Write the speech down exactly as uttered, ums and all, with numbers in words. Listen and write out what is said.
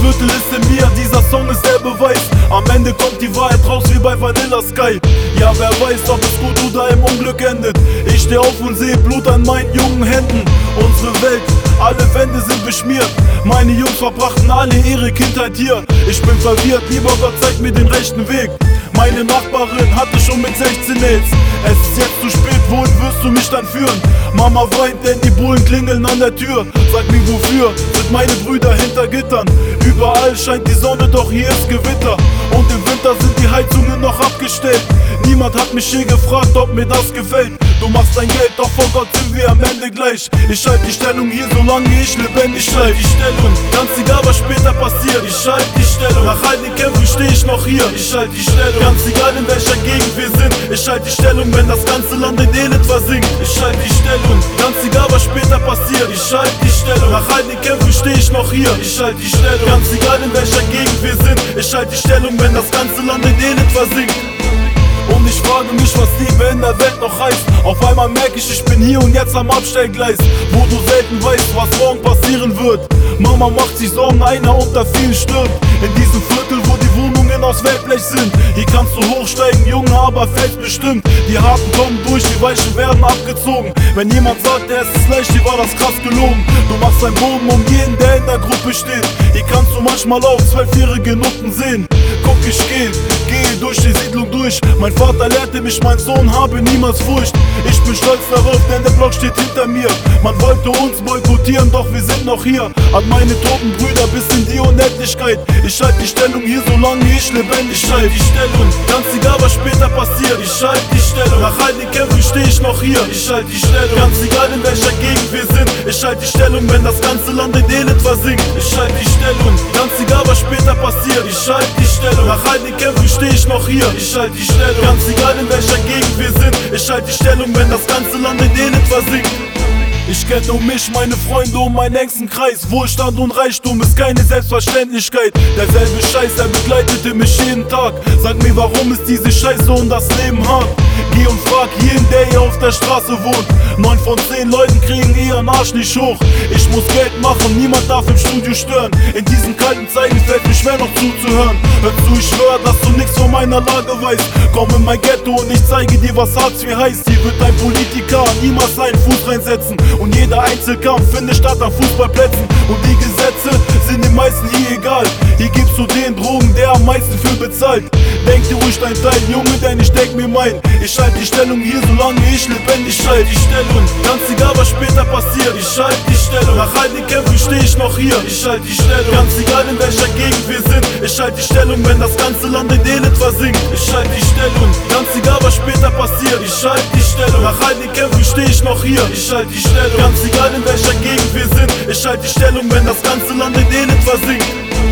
Viertel ist in mir, dieser Song ist der Beweis. Am Ende kommt die Wahrheit raus wie bei Vanilla Sky. Ja, wer weiß, ob es gut oder im Unglück endet. Ich steh auf und sehe Blut an meinen jungen Händen. Unsere Welt, alle Wände sind beschmiert. Meine Jungs verbrachten alle ihre Kindheit hier. Ich bin verwirrt, lieber Gott zeigt mir den rechten Weg. Meine Nachbarin hatte schon mit sechzehn AIDS. Es ist jetzt zu spät, wohin wirst du mich dann führen? Mama weint, denn die Bullen klingeln an der Tür. Sag mir wofür, sind meine Brüder hinter Gittern. Überall scheint die Sonne, doch hier ist Gewitter. Und im Winter sind die Heizungen noch abgestellt. Niemand hat mich je gefragt, ob mir das gefällt. Du machst dein Geld, doch vor Gott sind wir am Ende gleich. Ich halte die Stellung hier, solange ich lebendig bleib. Die Stellung, ganz egal was später passiert. Ich halte die Stellung, nach all den Kämpfen steh ich noch hier. Ich halte die Stellung, ganz egal in welcher Gegend wir sind. Ich halte die Stellung, wenn das ganze Land in Elend versinkt. Ich halte die Stellung, ganz egal was später passiert. Ich halte die Stellung, nach all den Kämpfen steh ich noch hier. Ich halte die Stellung, ganz egal in welcher Gegend wir sind. Ich halte die Stellung, wenn das ganze Land in Elend versinkt. Und ich frage mich, was Liebe in der Welt noch heißt. Auf einmal merke ich, ich bin hier und jetzt am Abstellgleis, wo du selten weißt, was morgen passieren wird. Mama macht sich Sorgen, einer unter vielen stirbt. In diesem Viertel, wo die Wohnungen aus Wellblech sind. Hier kannst du hochsteigen, Junge, aber fällst bestimmt. Die Harten kommen durch, die Weichen werden abgezogen. Wenn jemand sagt, es ist leicht, hier war das krass gelogen. Du machst einen Bogen um jeden, der in der Gruppe steht. Hier kannst du manchmal auch zwölfjährige Nutten sehen. Guck, ich geh, gehe durch die Siedlung durch. Mein Vater lehrte mich, mein Sohn habe niemals Furcht. Ich bin stolz darauf, denn der Block steht hinter mir. Man wollte uns boykottieren, doch wir sind noch hier. An meine toten Brüder bis in die Unendlichkeit. Ich halte die Stellung hier, solange ich lebendig bleib. Die Stellung, ganz egal was später passiert. Ich halte die Stellung, nach all den Kämpfen steh ich noch hier. Ich halte die Stellung, ganz egal in welcher Gegend wir sind. Ich halte die Stellung, wenn das ganze Land in Elend versinkt. Ich halte die Stellung, ganz egal was später passiert. Ich halte die Stellung, nach all den Kämpfen steh ich noch hier. Ich halte die Stellung, ganz egal in welcher Gegend wir sind. Ich halte die Stellung, wenn das ganze Land in Elend versinkt. Ich kenne um mich, meine Freunde und meinen engsten Kreis. Wohlstand und Reichtum ist keine Selbstverständlichkeit. Derselbe Scheiß, er begleitete mich jeden Tag. Sag mir, warum ist diese Scheiße und das Leben hart? Geh und frag jeden, der hier auf der Straße wohnt. Neun von zehn Leuten kriegen ihren Arsch nicht hoch. Ich muss Geld machen, niemand darf im Studio stören. In diesen kalten Zeiten fällt mir schwer noch zuzuhören. Hör zu, ich schwör, dass du nix von meiner Lage weißt. Komm in mein Ghetto und ich zeige dir, was Hartz vier heißt. Hier wird ein Politiker niemals seinen Fuß reinsetzen. Und jeder Einzelkampf findet statt an Fußballplätzen. Und die Gesetze sind den meisten hier egal. Hier gibst du den Drogen, der am meisten für bezahlt. Denk dir ruhig dein Teil, Junge, denn ich denk mir mein. Ich halte die Stellung hier, solange ich lebendig bleib. Die Stellung, ganz egal was später passiert. Ich halte die Stellung, nach all den Kämpfen steh ich noch hier. Ich halte die Stellung, ganz egal in welcher Gegend wir sind. Ich halte die Stellung, wenn das ganze Land in Elend versinkt. Ich halte die Stellung, ganz egal was später passiert. Ich halte die Stellung, nach all den Kämpfen steh ich noch hier. Ich halte die Stellung, ganz egal in welcher Gegend wir sind. Ich halte die Stellung, wenn das ganze Land in Elend versinkt.